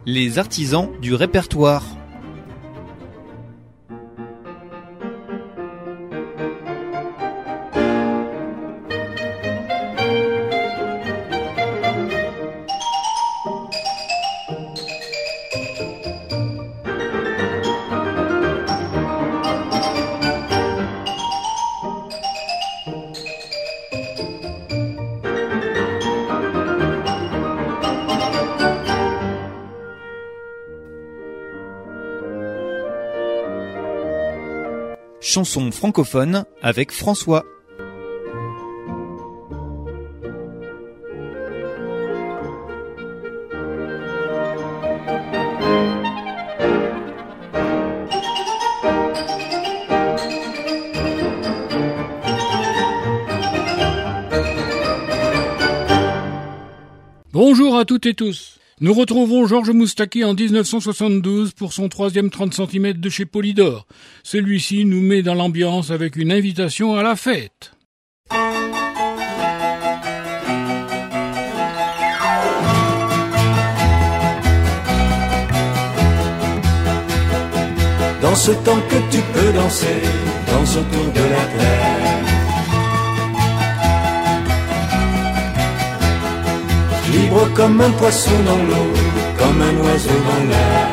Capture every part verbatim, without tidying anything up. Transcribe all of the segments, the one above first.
Les artisans du répertoire. Chanson francophone avec François. Bonjour à toutes et tous. Nous retrouvons Georges Moustaki en dix-neuf cent soixante-douze pour son troisième trente centimètres de chez Polydor. Celui-ci nous met dans l'ambiance avec une invitation à la fête. Dans ce temps que tu peux danser, danse autour de la terre. Libre comme un poisson dans l'eau, comme un oiseau dans l'air.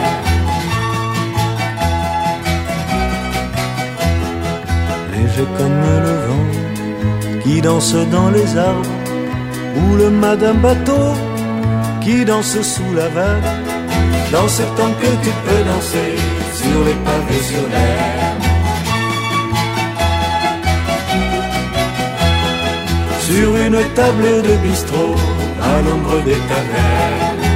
Léger comme le vent qui danse dans les arbres, ou le mât d'un bateau qui danse sous la vague. Dans ce temps que tu peux danser sur les pavés, sur l'herbe, sur une table de bistrot, à l'ombre des tavernes.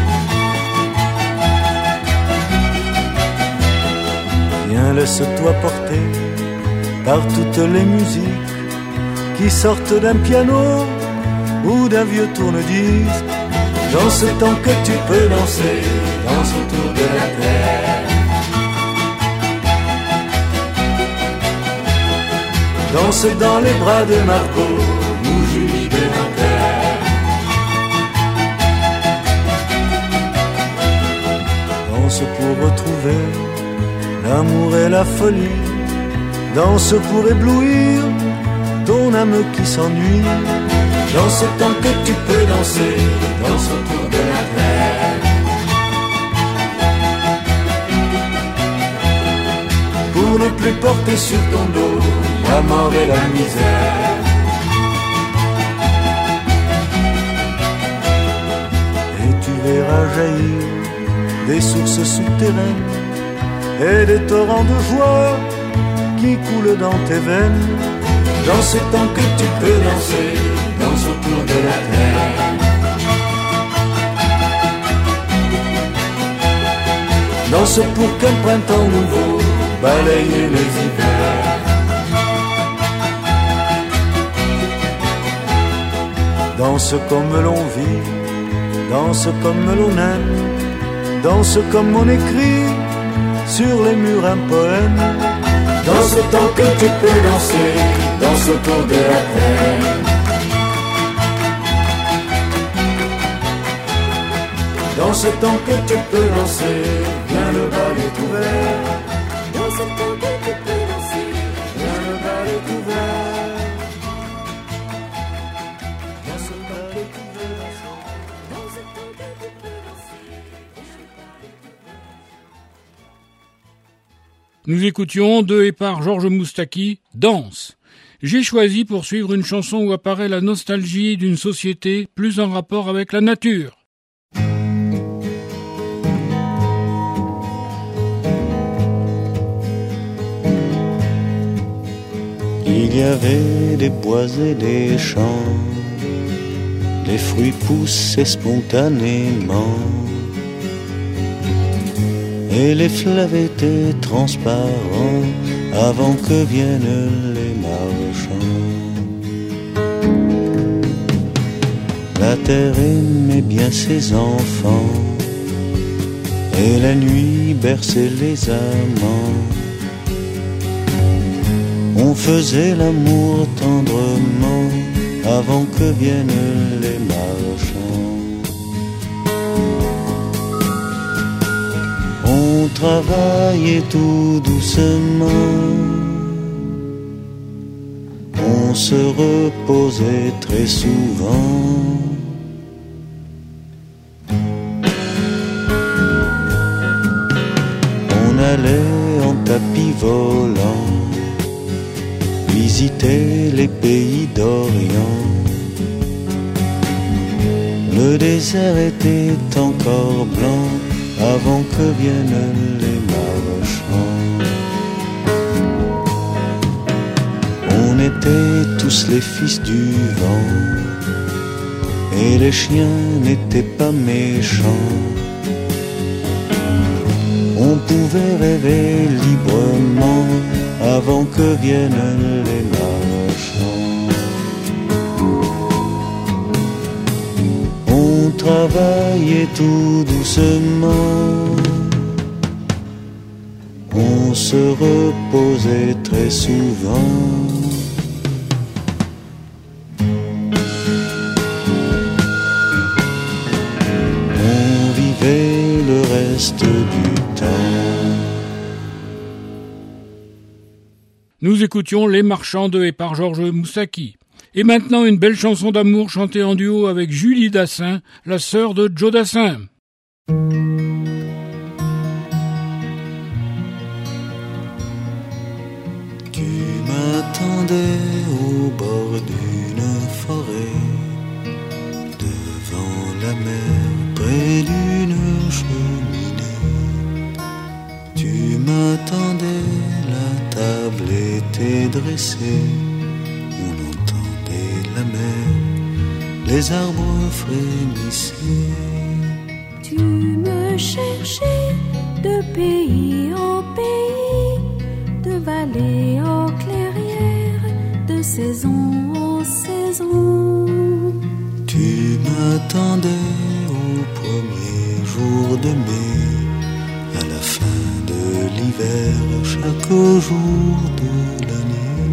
Viens, laisse-toi porter par toutes les musiques qui sortent d'un piano ou d'un vieux tourne-disque. Dans ce temps que tu peux danser, danse autour de la terre. Danse dans les bras de Margot ou Julie Bénanterre. Danse pour retrouver l'amour et la folie. Danse pour éblouir ton âme qui s'ennuie. Dans ce temps que tu peux danser, danse autour de la terre. Pour ne plus porter sur ton dos la mort et la misère. Et tu verras jaillir des sources souterraines et des torrents de joie qui coulent dans tes veines. Dans ce temps que tu peux danser, danse autour de la terre. Danse pour qu'un printemps nouveau balaye les hivers. Danse comme l'on vit, danse comme l'on aime, danse comme on écrit sur les murs un poème. Dans ce temps que tu peux danser, danse autour de la terre. Dans ce temps que tu peux danser, viens, le bal est ouvert. Dans ce temps que tu peux danser, viens, le bal est ouvert. Dans ce temps que tu peux danser, dans ce temps que tu peux danser, viens, le bal est ouvert. Nous écoutions de et par Georges Moustaki, Danse. J'ai choisi pour suivre une chanson où apparaît la nostalgie d'une société plus en rapport avec la nature. Il y avait des bois et des champs, les fruits poussaient spontanément, et les fleuves étaient transparents avant que viennent les marchands. La terre aimait bien ses enfants, et la nuit berçait les amants. On faisait l'amour tendrement avant que viennent les marchands. travaillait tout doucement, on se reposait très souvent. On allait en tapis volant visiter les pays d'Orient. Le désert était encore blanc avant que viennent les marchands. On était tous les fils du vent et les chiens n'étaient pas méchants. On pouvait rêver librement avant que viennent les marchands. On travaillait tout doucement, on se reposait très souvent. On vivait le reste du temps. Nous écoutions Les Marchands de et par Georges Moustaki. Et maintenant, une belle chanson d'amour chantée en duo avec Julie Dassin, la sœur de Joe Dassin. Tu m'attendais au bord d'une forêt, devant la mer, près d'une cheminée. Tu m'attendais, la table était dressée, on entendait la mer, les arbres frémissaient. Tu me cherchais de pays en pays, de vallée en clairière, de saison en saison. Tu m'attendais au premier jour de mai, à la fin de l'hiver, chaque jour de l'année.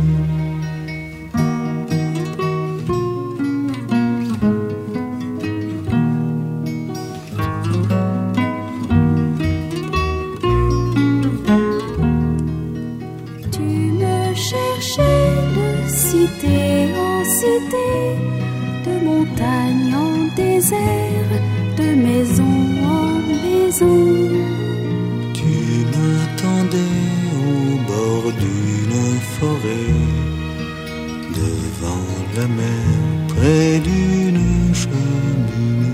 En cité, de montagne en désert, de maison en maison. Tu m'attendais au bord d'une forêt, devant la mer, près d'une cheminée.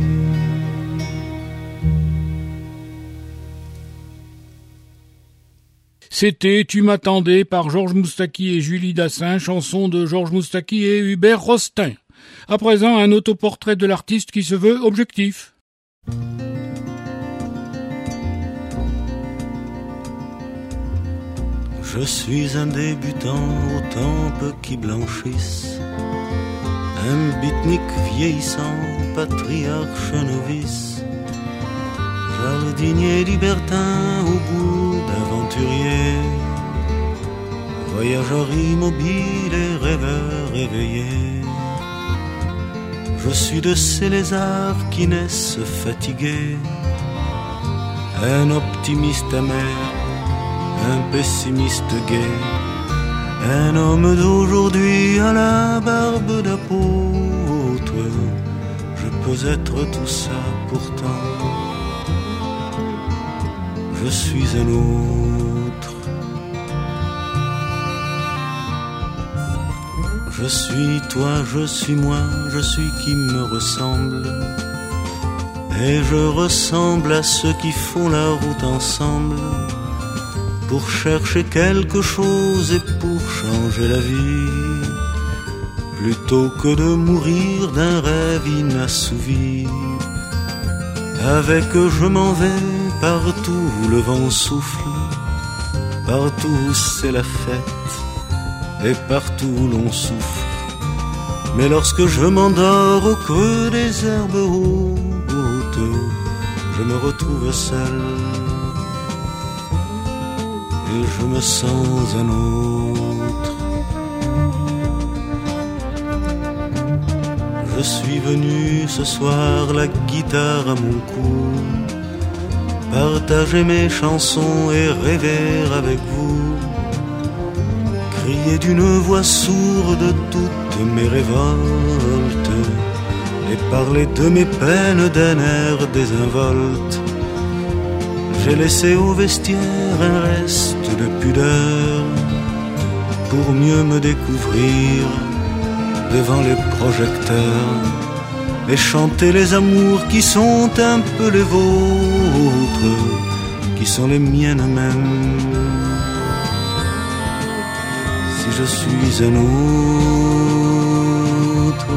C'était Tu m'attendais par Georges Moustaki et Julie Dassin, chanson de Georges Moustaki et Hubert Rostin. À présent, un autoportrait de l'artiste qui se veut objectif. Je suis un débutant aux tempes qui blanchissent, un beatnik vieillissant, patriarche novice, jardinier libertin au goût d'aventurier, voyageur immobile et rêveur éveillé. Je suis de ces lézards qui naissent fatigués, un optimiste amer, un pessimiste gai, un homme d'aujourd'hui à la barbe d'apôtre. Je peux être tout ça pourtant, je suis un autre. Je suis toi, je suis moi, je suis qui me ressemble, et je ressemble à ceux qui font la route ensemble, pour chercher quelque chose et pour changer la vie, plutôt que de mourir d'un rêve inassouvi. Avec eux je m'en vais partout où le vent souffle, partout où c'est la fête et partout où l'on souffre. Mais lorsque je m'endors au creux des herbes hautes, je me retrouve seul et je me sens un autre. Je suis venu ce soir la guitare à mon cou, partager mes chansons et rêver avec vous, crier d'une voix sourde toutes mes révoltes et parler de mes peines d'un air désinvolte. J'ai laissé au vestiaire un reste de pudeur pour mieux me découvrir devant les projecteurs et chanter les amours qui sont un peu les vôtres, qui sont les miennes mêmes. Si je suis un autre,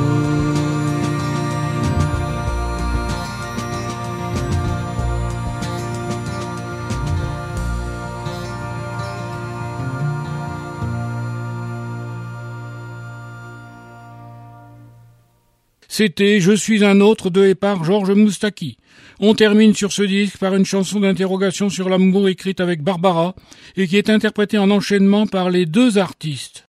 C'était « Je suis un autre » de et par Georges Moustaki. On termine sur ce disque par une chanson d'interrogation sur l'amour écrite avec Barbara et qui est interprétée en enchaînement par les deux artistes.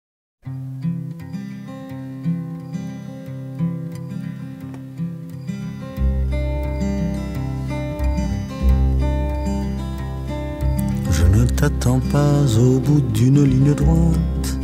Je ne t'attends pas au bout d'une ligne droite.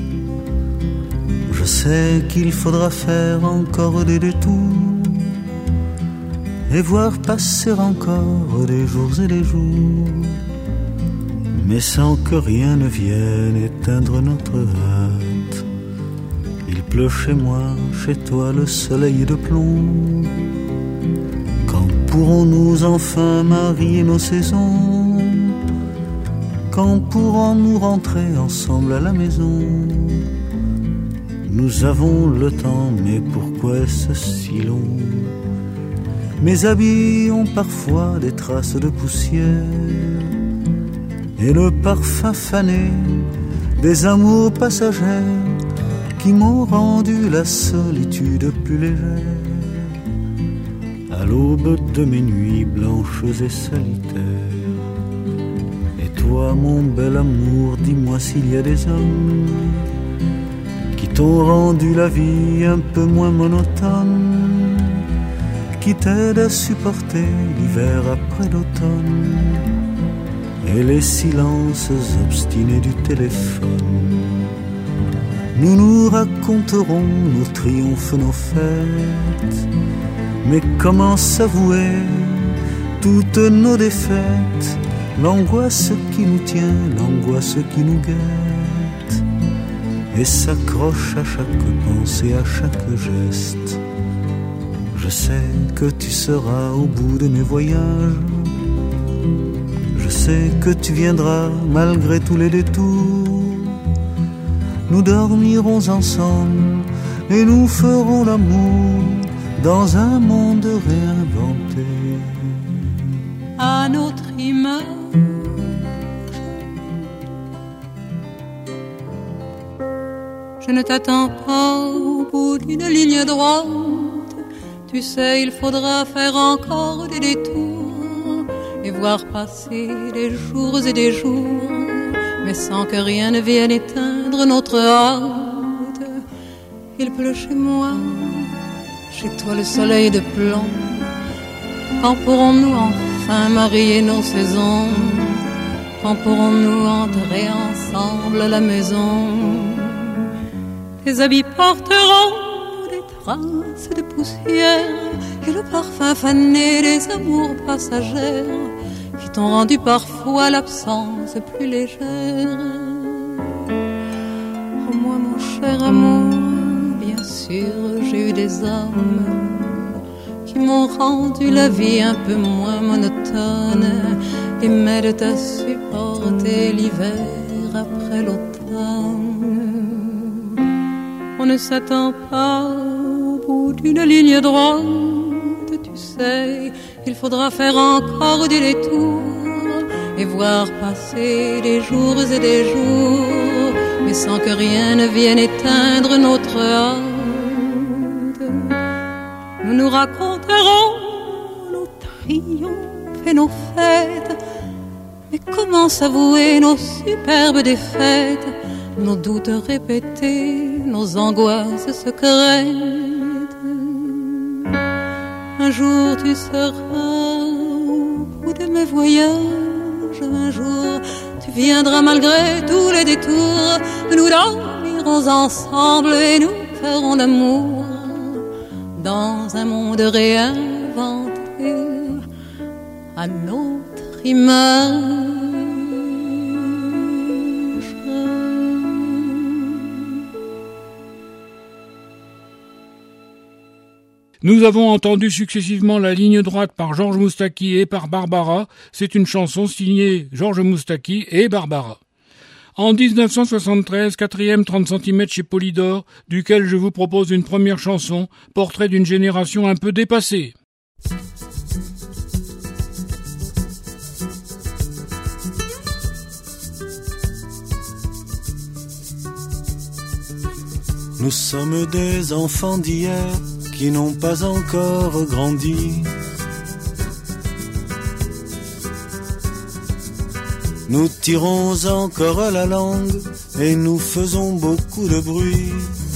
Je sais qu'il faudra faire encore des détours et voir passer encore des jours et des jours, mais sans que rien ne vienne éteindre notre hâte. Il pleut chez moi, chez toi le soleil de plomb. Quand pourrons-nous enfin marier nos saisons? Quand pourrons-nous rentrer ensemble à la maison? Nous avons le temps, mais pourquoi est-ce si long? Mes habits ont parfois des traces de poussière et le parfum fané des amours passagères qui m'ont rendu la solitude plus légère. À l'aube de mes nuits blanches et solitaires. Et toi, mon bel amour, dis-moi s'il y a des hommes qui t'ont rendu la vie un peu moins monotone, qui t'aident à supporter l'hiver après l'automne et les silences obstinés du téléphone. Nous nous raconterons nos triomphes, nos fêtes, mais comment s'avouer toutes nos défaites? L'angoisse qui nous tient, l'angoisse qui nous guette et s'accroche à chaque pensée, à chaque geste. Je sais que tu seras au bout de mes voyages, je sais que tu viendras malgré tous les détours. Nous dormirons ensemble et nous ferons l'amour dans un monde réinventé. À notre image, je ne t'attends pas au bout d'une ligne droite. Tu sais, il faudra faire encore des détours et voir passer des jours et des jours, mais sans que rien ne vienne éteindre notre hâte. Il pleut chez moi, chez toi le soleil de plomb. Quand pourrons-nous enfin marier nos saisons? Quand pourrons-nous entrer ensemble à la maison? Tes habits porteront des traces de poussière et le parfum fané des amours passagères qui t'ont rendu parfois l'absence plus légère. Oh moi mon cher amour, bien sûr j'ai eu des hommes qui m'ont rendu la vie un peu moins monotone et m'aident à supporter l'hiver après l'automne. On ne s'attend pas au bout d'une ligne droite, tu sais, il faudra faire encore des détours et voir passer des jours et des jours, mais sans que rien ne vienne éteindre notre hâte. Nous nous raconterons nos triomphes et nos fêtes, mais comment s'avouer nos superbes défaites, nos doutes répétés, nos angoisses secrètes? Un jour tu seras au bout de mes voyages. Un jour, tu viendras malgré tous les détours. Nous dormirons ensemble et nous ferons l'amour dans un monde réinventé à notre image. Nous avons entendu successivement La ligne droite par Georges Moustaki et par Barbara. C'est une chanson signée Georges Moustaki et Barbara. En dix-neuf cent soixante-treize, quatrième trente centimètres chez Polydor, duquel je vous propose une première chanson, portrait d'une génération un peu dépassée. Nous sommes des enfants d'hier qui n'ont pas encore grandi. Nous tirons encore la langue et nous faisons beaucoup de bruit.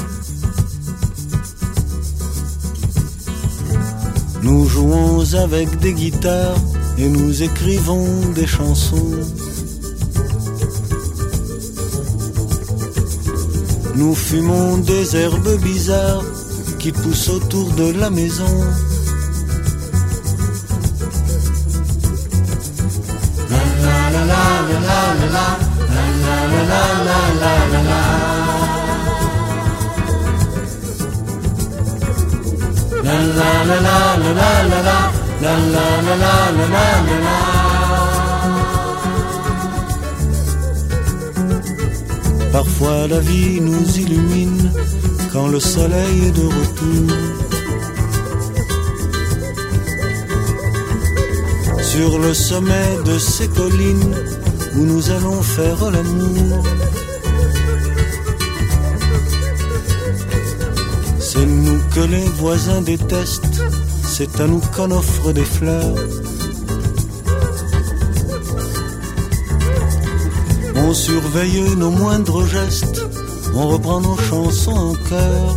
Nous jouons avec des guitares et nous écrivons des chansons. Nous fumons des herbes bizarres qui poussent autour de la maison. La la la la la la la la la la la la la la. La la la la la la la la la la la la la la. Parfois la vie nous illumine quand le soleil est de retour. Sur le sommet de ces collines où nous allons faire l'amour. C'est nous que les voisins détestent, c'est à nous qu'on offre des fleurs. On surveille nos moindres gestes, on reprend nos chansons en chœur.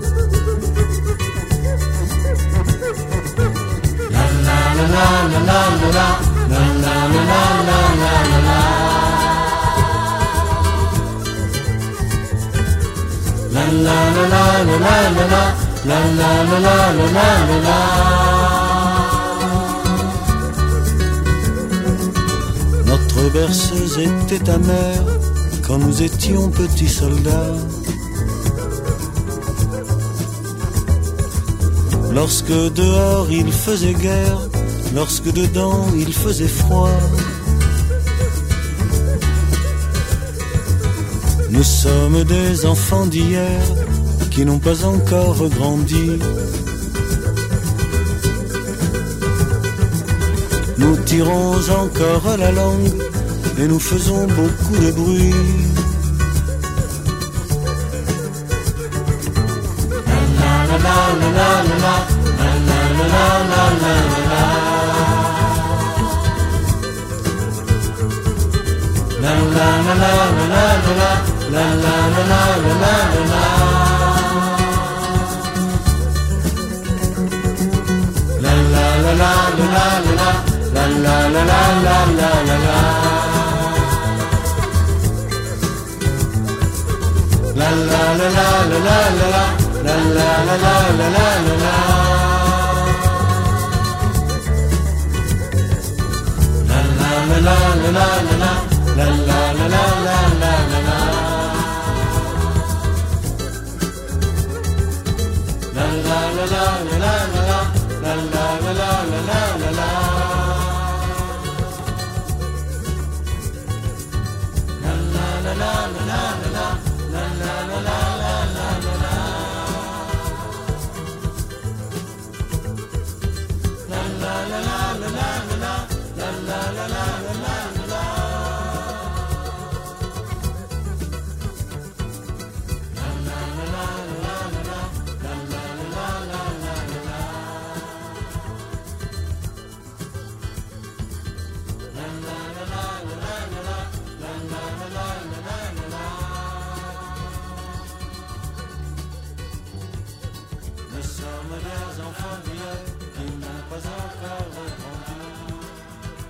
La la la la la la la la la la la la la la. La la la la la la la la la la la la la la. Notre berceuse était ta mère quand nous étions petits soldats. Lorsque dehors il faisait guerre, lorsque dedans il faisait froid. Nous sommes des enfants d'hier qui n'ont pas encore grandi. Nous tirons encore la langue et nous faisons beaucoup de bruit. La la la la la la la la la la la la la. La la la la la la la la la la la la. La la la la la la la. La la la la la la la la. La la la la la la la la la la la la la la. La la la la la la la la la la la la la. La la la la la la la la la la la la la. La la la la la la la la la la la la. La la la la la la la la la la la la la. Nous sommes des enfants d'hier qui n'ont pas encore grandi.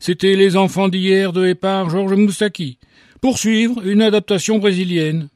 C'était Les enfants d'hier de et par Georges Moustaki. Pour suivre, une adaptation brésilienne.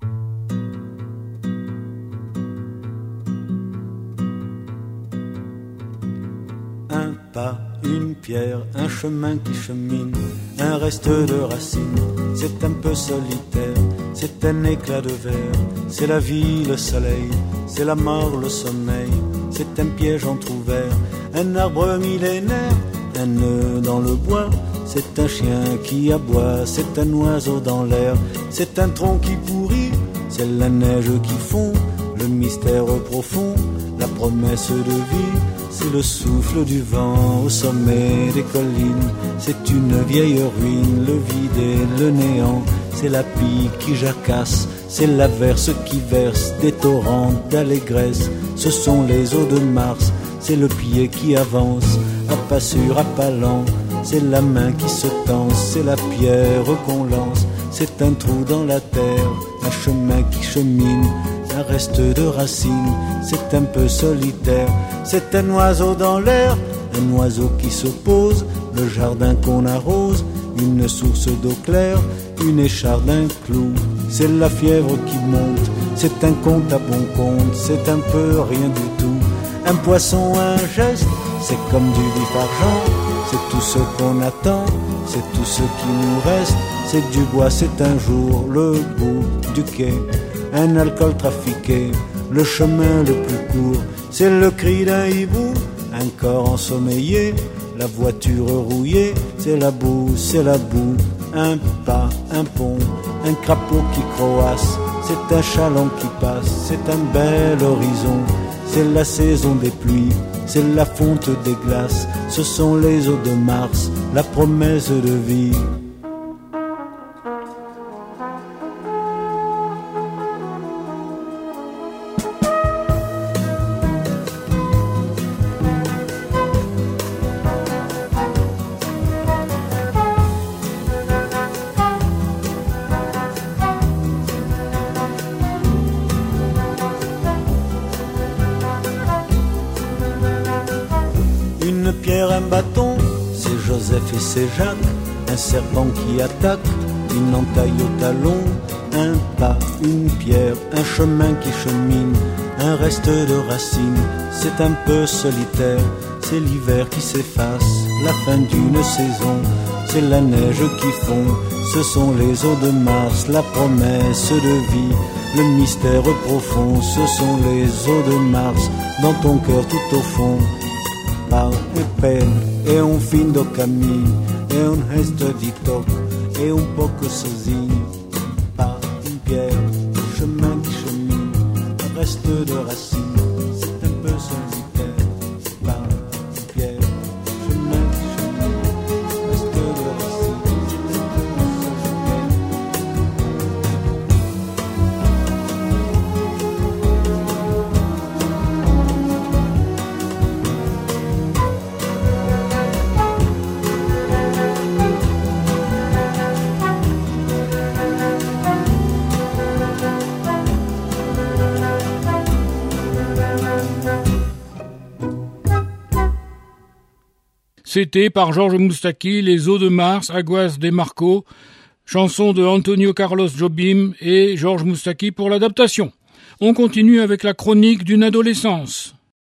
Un pas, une pierre, un chemin qui chemine, un reste de racines, c'est un peu solitaire, c'est un éclat de verre, c'est la vie, le soleil, c'est la mort, le sommeil, c'est un piège entrouvert, un arbre millénaire, un nœud dans le bois, c'est un chien qui aboie, c'est un oiseau dans l'air, c'est un tronc qui pourrit, c'est la neige qui fond, le mystère profond, la promesse de vie, c'est le souffle du vent au sommet des collines, c'est une vieille ruine, le vide et le néant, c'est la pique qui jacasse, c'est l'averse qui verse des torrents d'allégresse, ce sont les eaux de Mars, c'est le pied qui avance, à pas sûr, à pas lent, c'est la main qui se tend, c'est la pierre qu'on lance, c'est un trou dans la terre, un chemin qui chemine, un reste de racines, c'est un peu solitaire, c'est un oiseau dans l'air, un oiseau qui se pose, le jardin qu'on arrose, une source d'eau claire, une écharde, un clou, c'est la fièvre qui monte, c'est un conte à bon compte, c'est un peu rien du tout, un poisson, un geste, c'est comme du vif argent, c'est tout ce qu'on attend, c'est tout ce qui nous reste, c'est du bois, c'est un jour, le bout du quai, un alcool trafiqué, le chemin le plus court, c'est le cri d'un hibou, un corps ensommeillé, la voiture rouillée, c'est la boue, c'est la boue, un pas, un pont, un crapaud qui croasse, c'est un chaland qui passe, c'est un bel horizon, c'est la saison des pluies, c'est la fonte des glaces, ce sont les eaux de Mars, la promesse de vie. Et c'est Jacques, un serpent qui attaque, une entaille au talon, un pas, une pierre, un chemin qui chemine, un reste de racines, c'est un peu solitaire, c'est l'hiver qui s'efface, la fin d'une saison, c'est la neige qui fond, ce sont les eaux de Mars, la promesse de vie, le mystère profond, ce sont les eaux de Mars, dans ton cœur tout au fond. Pau e peine, é um fim do caminho, é um resto de toque, é um pouco sozinho. Pas une pierre, un chemin qui chemine, un reste de racines, c'est un peu solitaire. Pas une pierre, un chemin qui chemine, un reste de racines, c'est un peu C'était par Georges Moustaki, Les eaux de Mars, Aguas de Marco, chanson de Antonio Carlos Jobim et Georges Moustaki pour l'adaptation. On continue avec la chronique d'une adolescence.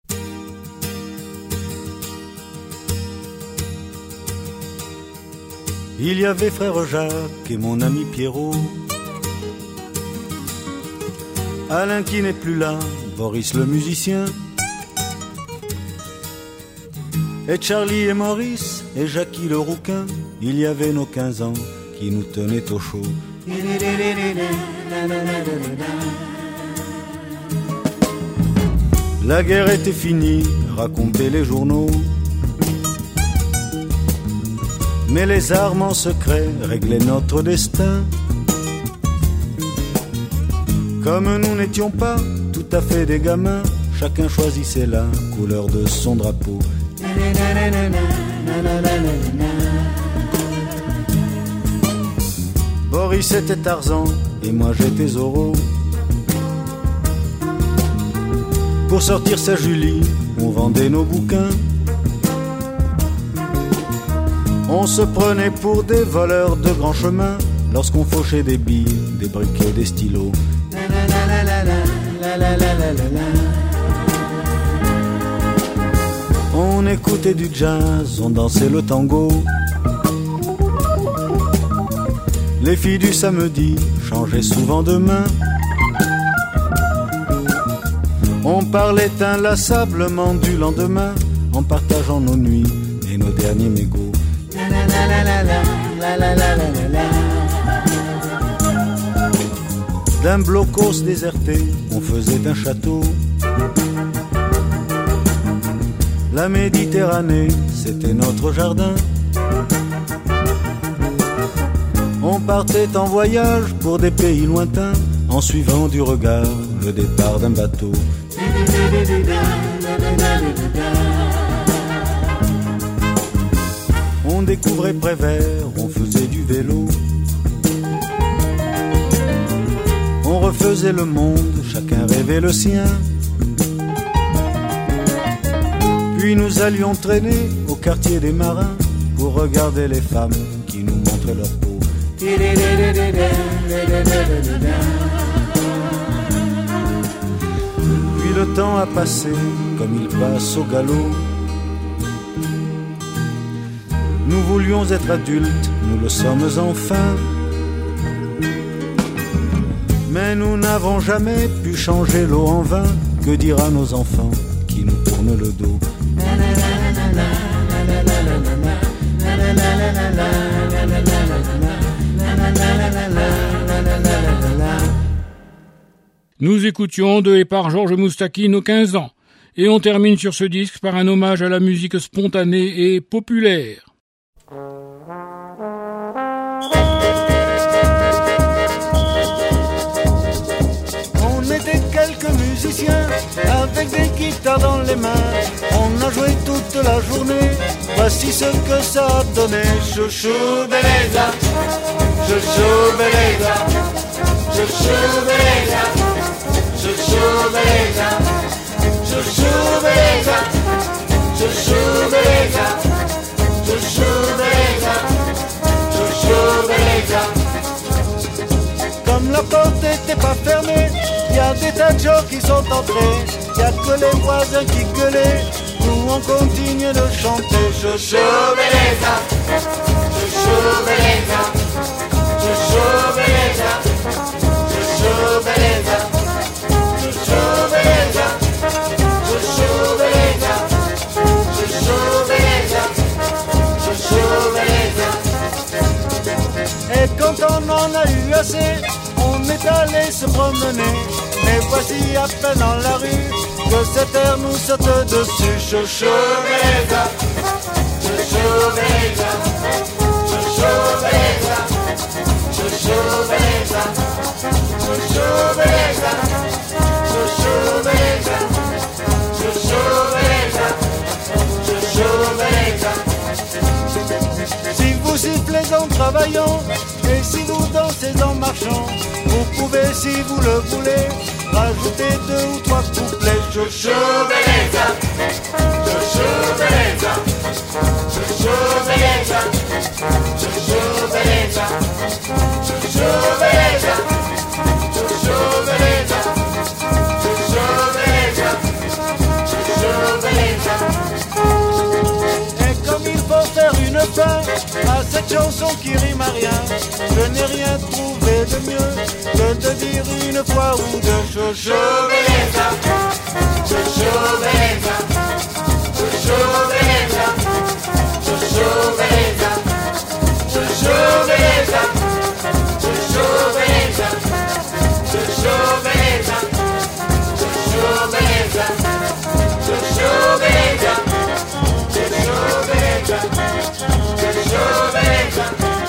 Il y avait frère Jacques et mon ami Pierrot, Alain qui n'est plus là, Boris le musicien, et Charlie et Maurice et Jackie le rouquin. Il y avait nos quinze ans qui nous tenaient au chaud. La guerre était finie, racontaient les journaux, mais les armes en secret réglaient notre destin. Comme nous n'étions pas tout à fait des gamins, chacun choisissait la couleur de son drapeau. Boris était Tarzan et moi j'étais Zorro. Pour sortir sa Julie, on vendait nos bouquins. On se prenait pour des voleurs de grands chemins lorsqu'on fauchait des billes, des briquets, des stylos. On écoutait du jazz, on dansait le tango. Les filles du samedi changeaient souvent de main. On parlait inlassablement du lendemain en partageant nos nuits et nos derniers mégots. D'un blocos déserté, on faisait un château. La Méditerranée, c'était notre jardin. On partait en voyage pour des pays lointains, en suivant du regard le départ d'un bateau. On découvrait Prévert, on faisait du vélo. On refaisait le monde, chacun rêvait le sien. Puis nous allions traîner au quartier des marins pour regarder les femmes qui nous montraient leur peau. Puis le temps a passé comme il passe au galop. Nous voulions être adultes, nous le sommes enfin. Mais nous n'avons jamais pu changer l'eau en vin. Que dira nos enfants qui nous tournent le dos? Nous écoutions de et par Georges Moustaki nos quinze ans, et on termine sur ce disque par un hommage à la musique spontanée et populaire. On était quelques musiciens avec des guitares dans les mains. On a joué toute la journée, voici ce que ça a donné. Chouchou beleza, chouchou beleza, chouchou beleza, chouchou beleza, chouchou beleza, chouchou beleza, chouchou beleza, chouchou beleza. Comme la porte n'était pas fermée, y a des tas de gens qui sont entrés. Y a que les voisins qui gueulaient. Nous on continue de chanter. Chouchou beleza, chouchou beleza, chouchou beleza, chouchou beleza, chouchou beleza, chouchou beleza, chouchou beleza, chouchou beleza. Et quand on en a eu assez, on est allé se promener. Et voici à peine dans la rue que cet air nous saute dessus. Chouchou beleza, chouchou beleza, chouchou beleza, chouchou beleza, chouchou beleza, chouchou beleza, chouchou beleza, chouchou beleza. Si vous sifflez en travaillant et si vous dansez en marchant, vous pouvez, si vous le voulez, rajouter deux ou trois couplets. Chouchou beleza, chouchou beleza, chouchou beleza, chouchou beleza, chouchou beleza, chouchou beleza, chouchou beleza, chouchou beleza. Et comme il faut faire une fin à cette chanson qui rime à rien, je n'ai rien trouvé de mieux que de dire une fois ou deux. Chouchou beleza, chouchou beleza, chouchou beleza, chouchou beleza, chouchou beleza, chouchou beleza, chouchou beleza, chouchou beleza, chouchou beleza, chouchou beleza, chouchou beleza.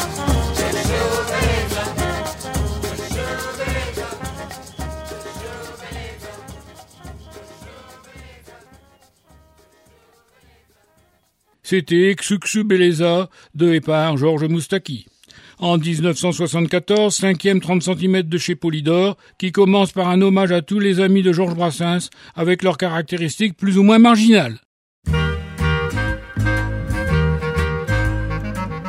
C'était Xuxu Beleza de et par Georges Moustaki. En dix-neuf cent soixante-quatorze, cinquième trente centimètres de chez Polydor, qui commence par un hommage à tous les amis de Georges Brassens, avec leurs caractéristiques plus ou moins marginales.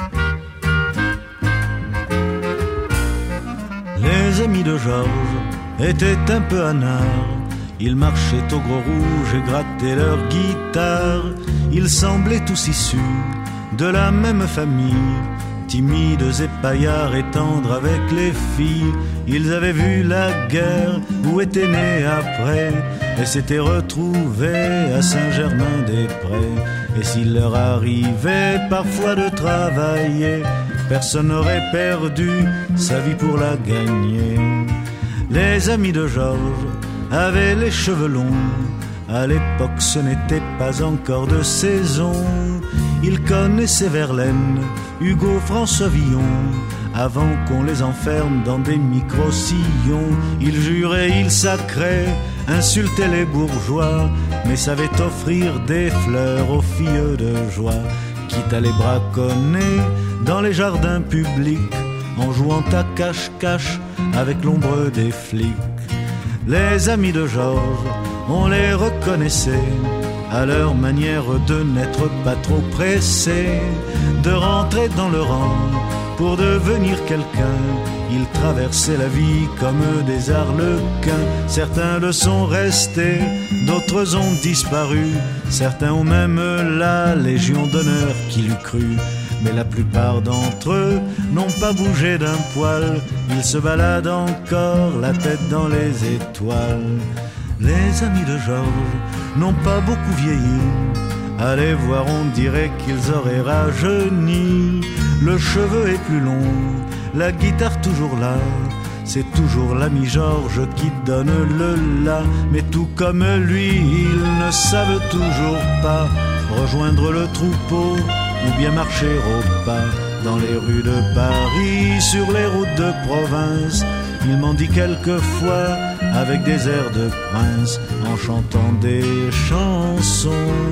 amis de Georges étaient un peu anards. Ils marchaient au gros rouge et grattaient leur guitare. Ils semblaient tous issus de la même famille, timides et paillards et tendres avec les filles. Ils avaient vu la guerre ou étaient nés après et s'étaient retrouvés à Saint-Germain-des-Prés. Et s'il leur arrivait parfois de travailler, personne n'aurait perdu sa vie pour la gagner. Les amis de Georges avaient les cheveux longs. À l'époque ce n'était pas encore de saison. Ils connaissaient Verlaine, Hugo, François Villon, avant qu'on les enferme dans des micro-sillons. Ils juraient, ils sacraient, insultaient les bourgeois, mais savaient offrir des fleurs aux filles de joie, quitte à les braconner dans les jardins publics, en jouant à cache-cache avec l'ombre des flics. Les amis de Georges, on les reconnaissait à leur manière de n'être pas trop pressés, de rentrer dans le rang pour devenir quelqu'un. Ils traversaient la vie comme des arlequins. Certains le sont restés, d'autres ont disparu. Certains ont même la Légion d'honneur qui l'eût cru. Mais la plupart d'entre eux n'ont pas bougé d'un poil. Ils se baladent encore, la tête dans les étoiles. Les amis de Georges n'ont pas beaucoup vieilli. À les voir on dirait qu'ils auraient rajeuni. Le cheveu est plus long, la guitare toujours là. C'est toujours l'ami Georges qui donne le la. Mais tout comme lui, ils ne savent toujours pas rejoindre le troupeau ou bien marcher au pas dans les rues de Paris, sur les routes de province. Il m'en dit quelquefois avec des airs de prince, en chantant des chansons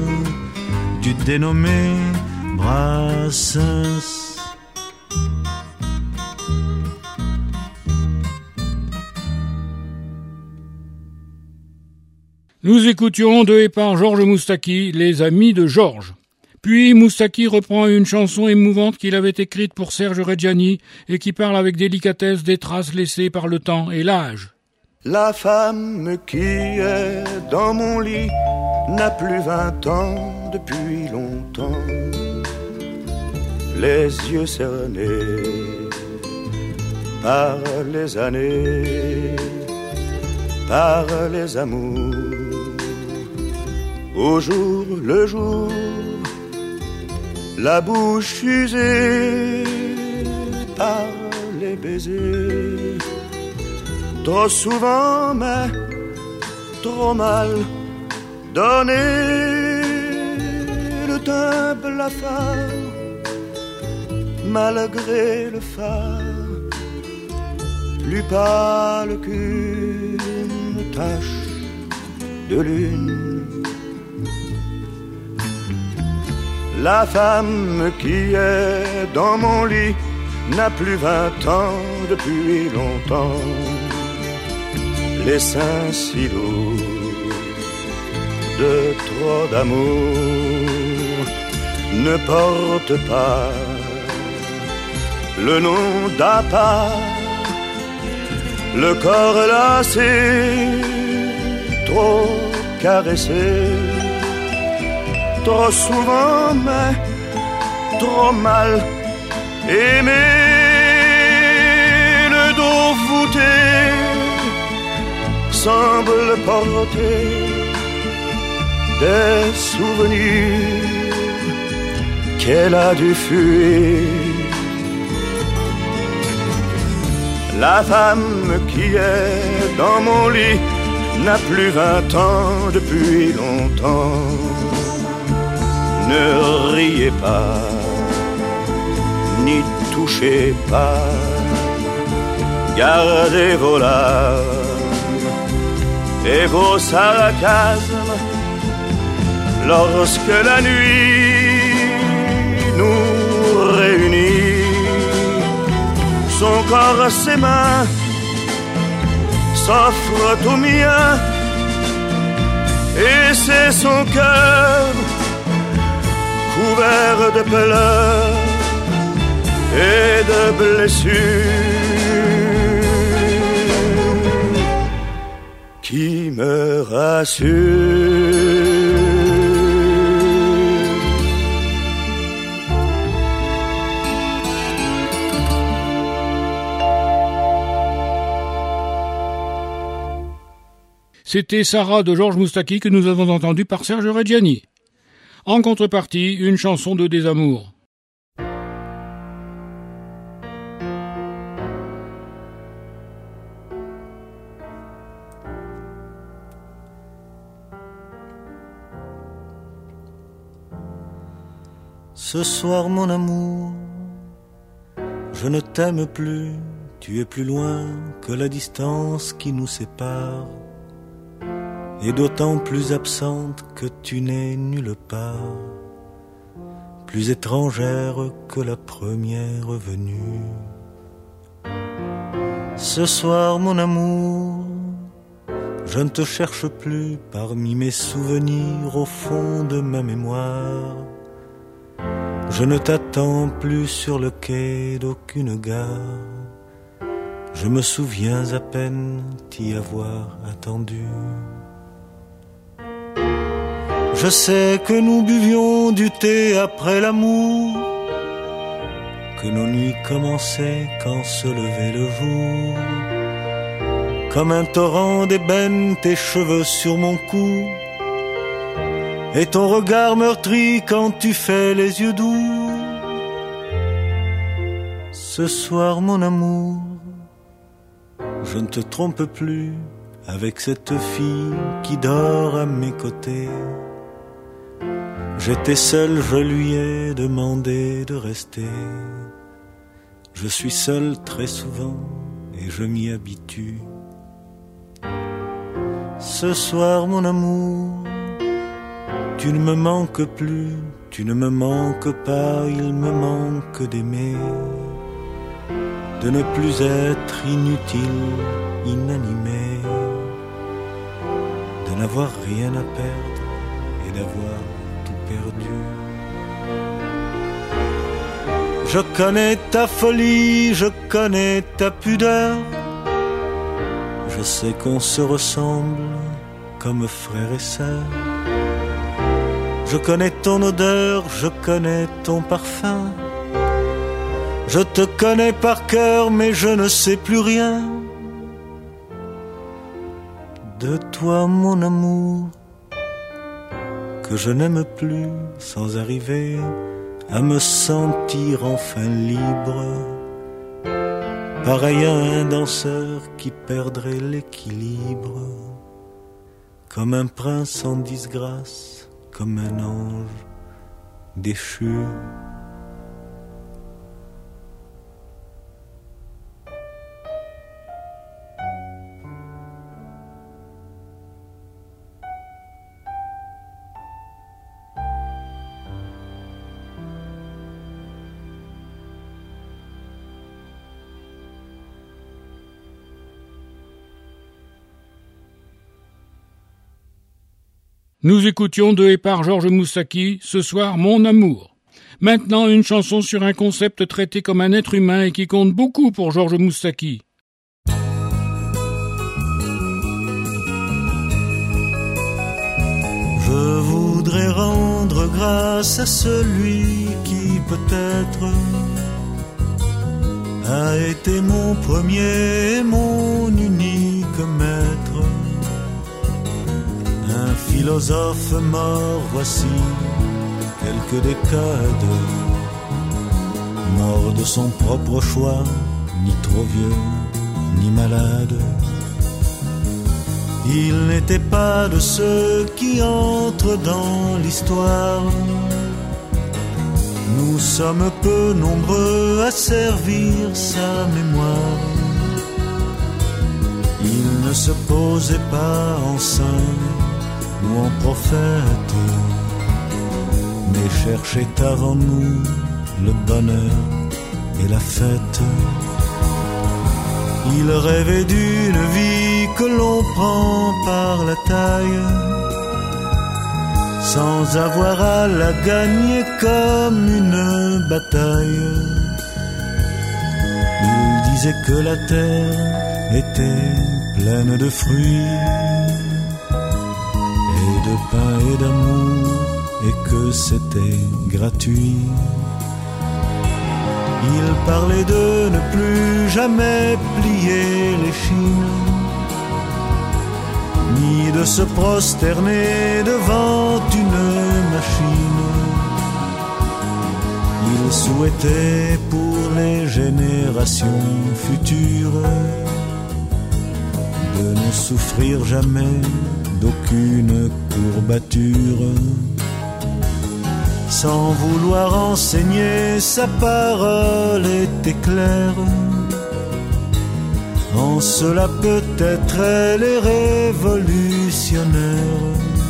du dénommé Brassens. Nous écoutions de et par Georges Moustaki, Les Amis de Georges. Puis Moustaki reprend une chanson émouvante qu'il avait écrite pour Serge Reggiani et qui parle avec délicatesse des traces laissées par le temps et l'âge. La femme qui est dans mon lit n'a plus vingt ans depuis longtemps. Les yeux cernés par les années, par les amours, au jour le jour, la bouche usée par les baisers. Trop souvent, mais trop mal donné, le teint blafard, malgré le phare, plus pâle qu'une tache de lune. La femme qui est dans mon lit n'a plus vingt ans depuis longtemps. Les seins si lourds de trop d'amour ne portent pas le nom d'appât. Le corps lassé, trop caressé, trop souvent mais trop mal aimé. Le dos voûté semble porter des souvenirs qu'elle a dû fuir. La femme qui est dans mon lit n'a plus vingt ans depuis longtemps. Ne riez pas, n'y touchez pas, gardez vos larmes et vos sarcasmes lorsque la nuit nous réunit. Son corps, ses mains s'offrent aux miens et c'est son cœur couvert de pleurs et de blessures. qui me rassure. C'était Sarah de Georges Moustaki que nous avons entendu par Serge Reggiani. En contrepartie, une chanson de désamour. Ce soir, mon amour, je ne t'aime plus, tu es plus loin que la distance qui nous sépare, et d'autant plus absente que tu n'es nulle part, plus étrangère que la première venue. Ce soir, mon amour, je ne te cherche plus parmi mes souvenirs au fond de ma mémoire. Je ne t'attends plus sur le quai d'aucune gare. Je me souviens à peine t'y avoir attendu. Je sais que nous buvions du thé après l'amour, que nos nuits commençaient quand se levait le jour. Comme un torrent d'ébène, tes cheveux sur mon cou, et ton regard meurtri quand tu fais les yeux doux. Ce soir, mon amour, je ne te trompe plus avec cette fille qui dort à mes côtés. J'étais seul, je lui ai demandé de rester. Je suis seul très souvent et je m'y habitue. Ce soir, mon amour, tu ne me manques plus, tu ne me manques pas, il me manque d'aimer, de ne plus être inutile, inanimé, de n'avoir rien à perdre et d'avoir tout perdu. Je connais ta folie, je connais ta pudeur, je sais qu'on se ressemble comme frère et sœur. Je connais ton odeur, je connais ton parfum. Je te connais par cœur, mais je ne sais plus rien de toi, mon amour, que je n'aime plus sans arriver à me sentir enfin libre, pareil à un danseur qui perdrait l'équilibre, comme un prince en disgrâce, comme un ange déchu. Nous écoutions de et par Georges Moustaki, ce soir, Mon amour. Maintenant, une chanson sur un concept traité comme un être humain et qui compte beaucoup pour Georges Moustaki. Je voudrais rendre grâce à celui qui peut-être a été mon premier et mon unique maître. Un philosophe mort, voici quelques décades, mort de son propre choix, ni trop vieux, ni malade. Il n'était pas de ceux qui entrent dans l'histoire. Nous sommes peu nombreux à servir sa mémoire. Il ne se posait pas en saint ou en prophète, mais cherchait avant nous le bonheur et la fête. Il rêvait d'une vie que l'on prend par la taille, sans avoir à la gagner comme une bataille. Il disait que la terre était pleine de fruits, et de pain et d'amour, et que c'était gratuit. Il parlait de ne plus jamais plier l'échine, ni de se prosterner devant une machine. Il souhaitait pour les générations futures de ne souffrir jamais d'aucune courbature. Sans vouloir enseigner, sa parole était claire. En cela peut-être elle est révolutionnaire.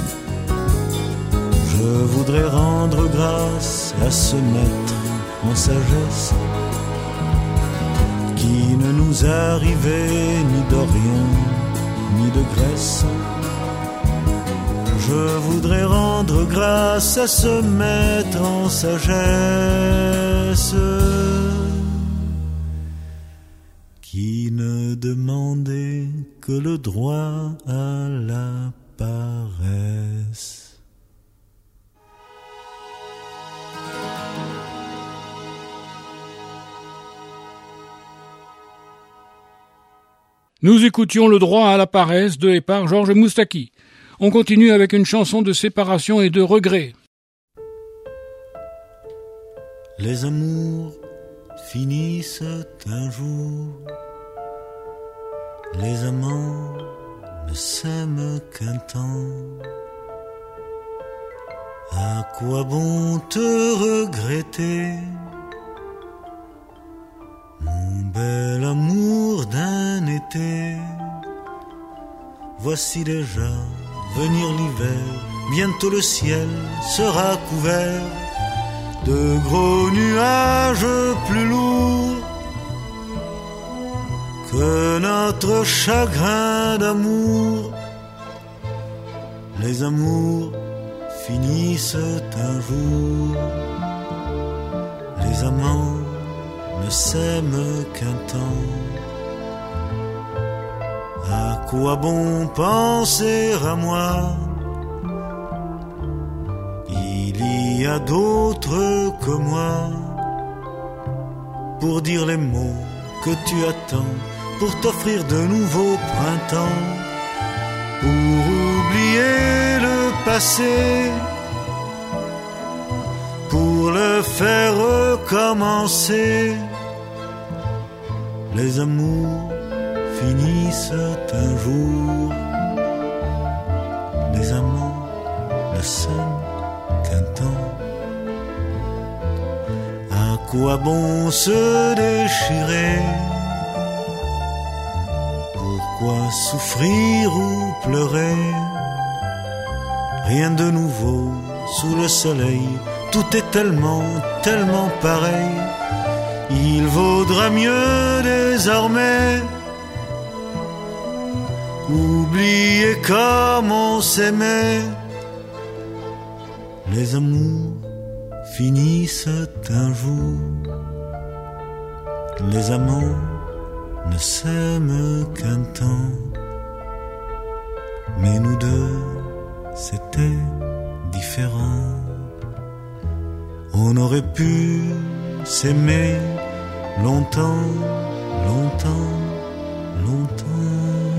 Je voudrais rendre grâce à ce maître en sagesse qui ne nous arrivait ni d'Orient ni de Grèce. Je voudrais rendre grâce à ce maître en sagesse qui ne demandait que le droit à la paresse. Nous écoutions Le droit à la paresse de et par Georges Moustaki. On continue avec une chanson de séparation et de regret. Les amours finissent un jour, les amants ne s'aiment qu'un temps. À quoi bon te regretter, mon bel amour d'un été? Voici déjà venir l'hiver, bientôt le ciel sera couvert de gros nuages plus lourds que notre chagrin d'amour. Les amours finissent un jour, les amants ne s'aiment qu'un temps. À quoi bon penser à moi? Il y a d'autres que moi pour dire les mots que tu attends, pour t'offrir de nouveaux printemps, pour oublier le passé, pour le faire recommencer. Les amours finissent un jour, les amants ne s'aiment qu'un temps. À quoi bon se déchirer? Pourquoi souffrir ou pleurer? Rien de nouveau sous le soleil, tout est tellement, tellement pareil. Il vaudra mieux désormais oublier comme on s'aimait. Les amours finissent un jour, les amants ne s'aiment qu'un temps. Mais nous deux, c'était différent. On aurait pu s'aimer longtemps, longtemps, longtemps.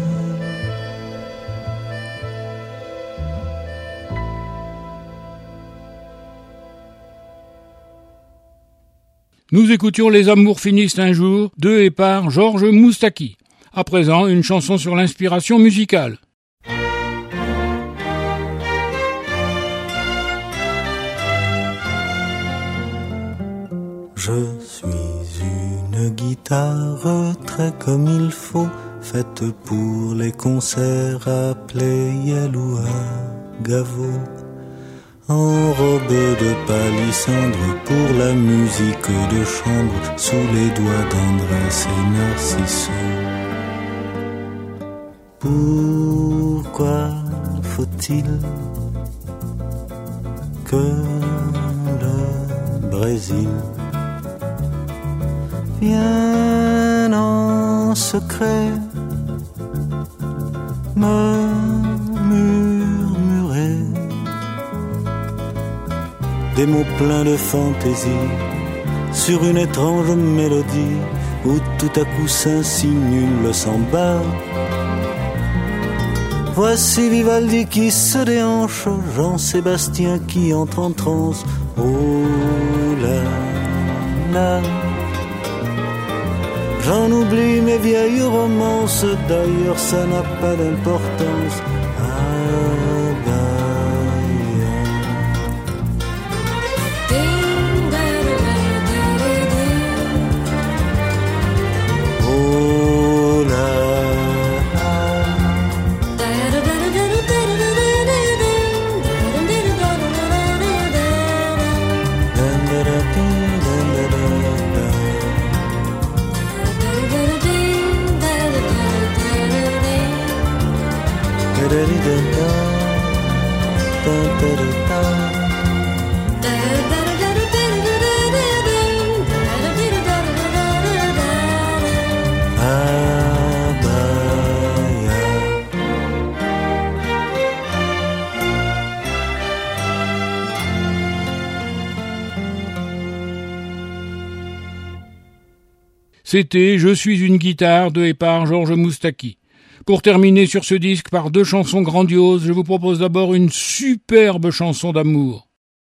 Nous écoutions Les amours finissent un jour de et par Georges Moustaki. À présent, une chanson sur l'inspiration musicale. Je suis une guitare très comme il faut, faite pour les concerts à Pleyel ou à Gaveau, en robe de palissandre pour la musique de chambre, sous les doigts d'Andrés et Narcissus. Pourquoi faut-il que le Brésil vienne en secret me murmurer des mots pleins de fantaisie, sur une étrange mélodie où tout à coup s'insinue le samba. Voici Vivaldi qui se déhanche, Jean-Sébastien qui entre en transe. Oh là là, j'en oublie mes vieilles romances, d'ailleurs ça n'a pas d'importance. Ah bah yeah. Oh là. C'était « Je suis une guitare » de et par Georges Moustaki. Pour terminer sur ce disque par deux chansons grandioses, je vous propose d'abord une superbe chanson d'amour.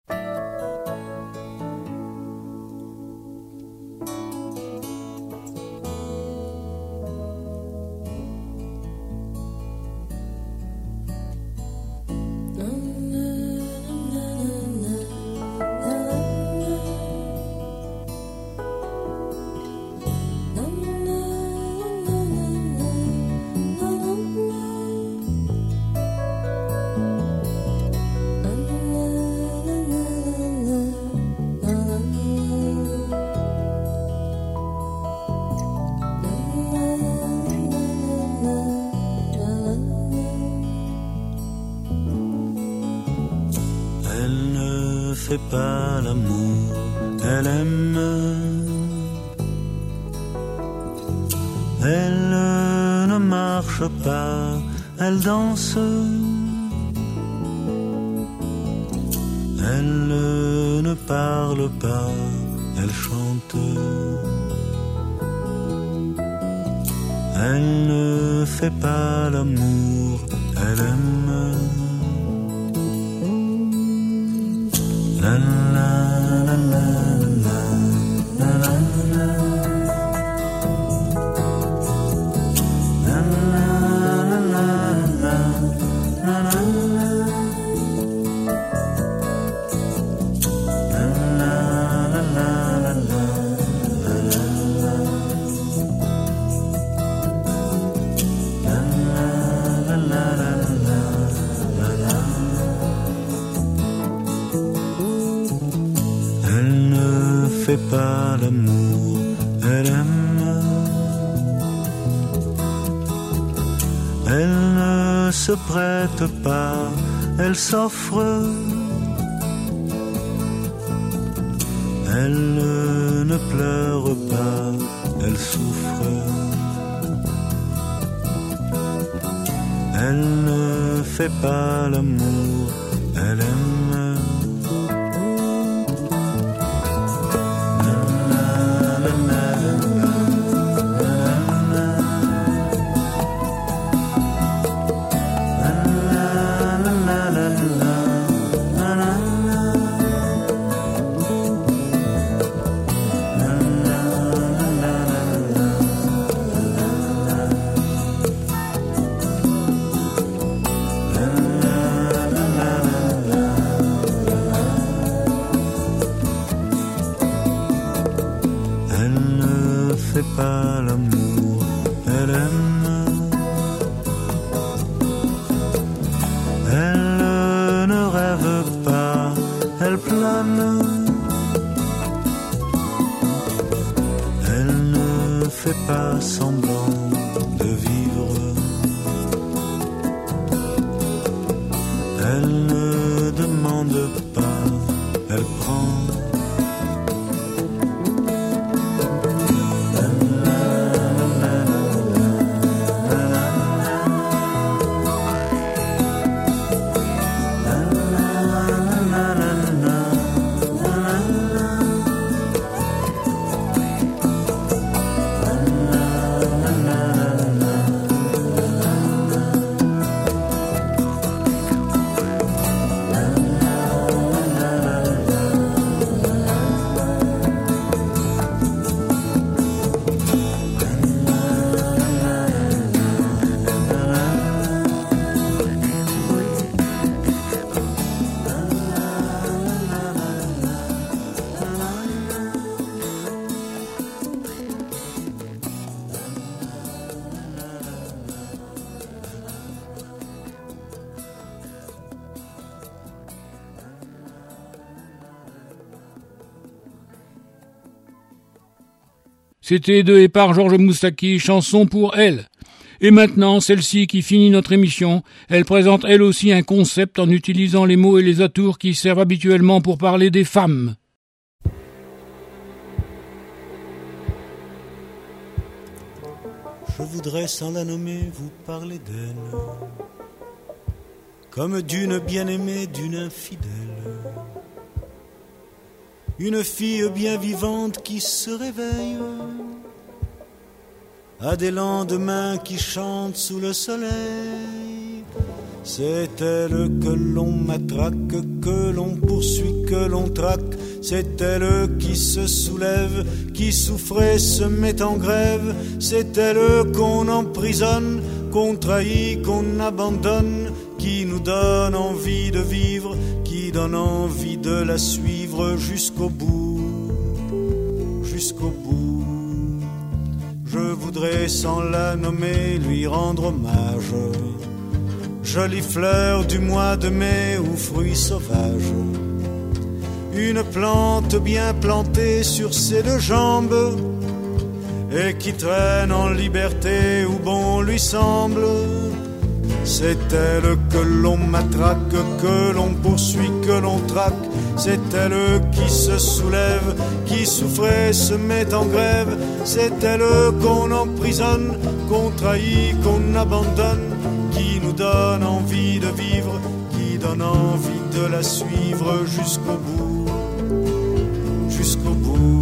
Fait pas l'amour, elle aime. Elle ne marche pas, elle danse. Elle ne parle pas, elle chante. Elle ne fait pas l'amour, elle aime. La la la la la la la la fait pas l'amour, elle aime. Elle ne se prête pas, elle s'offre. Elle ne pleure pas, elle souffre. Elle ne fait pas l'amour, elle aime. Pas l'amour, elle aime. Elle ne rêve pas, elle plane. Elle ne fait pas semblant de vivre. Elle ne demande pas, elle prend. C'était de et par Georges Moustaki, chanson pour elle. Et maintenant, celle-ci qui finit notre émission, elle présente elle aussi un concept en utilisant les mots et les atours qui servent habituellement pour parler des femmes. Je voudrais sans la nommer vous parler d'elle, comme d'une bien-aimée, d'une infidèle, une fille bien vivante qui se réveille à des lendemains qui chantent sous le soleil. C'est elle que l'on matraque, que l'on poursuit, que l'on traque. C'est elle qui se soulève, qui souffrait, se met en grève. C'est elle qu'on emprisonne, qu'on trahit, qu'on abandonne, qui nous donne envie de vivre, qui donne envie de la suivre jusqu'au bout, jusqu'au bout. Je voudrais sans la nommer lui rendre hommage, jolie fleur du mois de mai ou fruit sauvage, une plante bien plantée sur ses deux jambes et qui traîne en liberté où bon lui semble. C'est elle que l'on matraque, que l'on poursuit, que l'on traque. C'est elle qui se soulève, qui souffrait, se met en grève. C'est elle qu'on emprisonne, qu'on trahit, qu'on abandonne, qui nous donne envie de vivre, qui donne envie de la suivre jusqu'au bout, jusqu'au bout.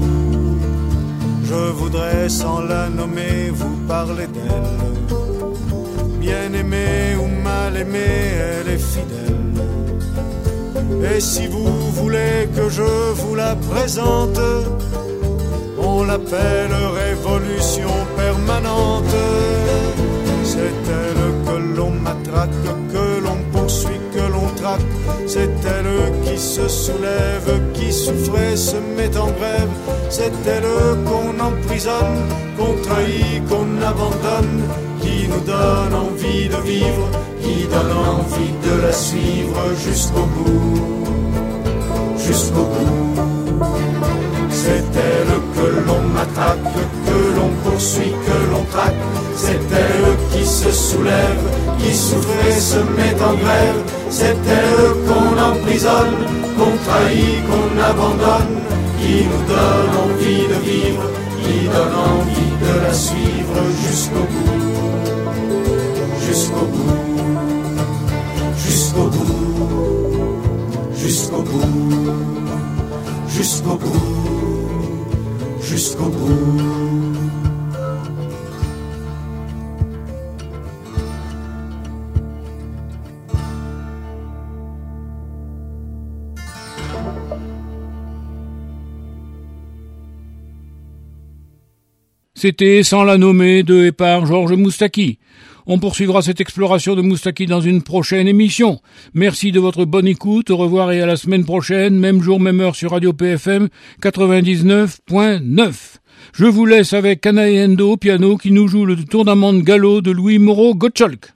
Je voudrais sans la nommer vous parler d'elle, bien aimée ou mal aimée, elle est fidèle. Et si vous voulez que je vous la présente, on l'appelle révolution permanente. C'est elle que l'on matraque, que l'on poursuit, que l'on traque. C'est elle qui se soulève, qui souffrait, se met en grève. C'est elle qu'on emprisonne, qu'on trahit, qu'on abandonne, qui nous donne envie de vivre, qui donne envie de la suivre jusqu'au bout, jusqu'au bout. C'est elle que l'on matraque, que l'on poursuit, que l'on traque. C'est elle qui se soulève, qui souffre et se met en grève. C'est elle qu'on emprisonne, qu'on trahit, qu'on abandonne, qui nous donne envie de vivre, qui donne envie de la suivre jusqu'au bout, jusqu'au bout, jusqu'au bout, jusqu'au bout, jusqu'au bout, jusqu'au bout. C'était Sans la nommer de et par Georges Moustaki. On poursuivra cette exploration de Moustaki dans une prochaine émission. Merci de votre bonne écoute. Au revoir et à la semaine prochaine, même jour, même heure sur Radio P F M quatre-vingt-dix-neuf point neuf. Je vous laisse avec Canae Endo au piano qui nous joue le tournament de galop de Louis Moreau Gottschalk.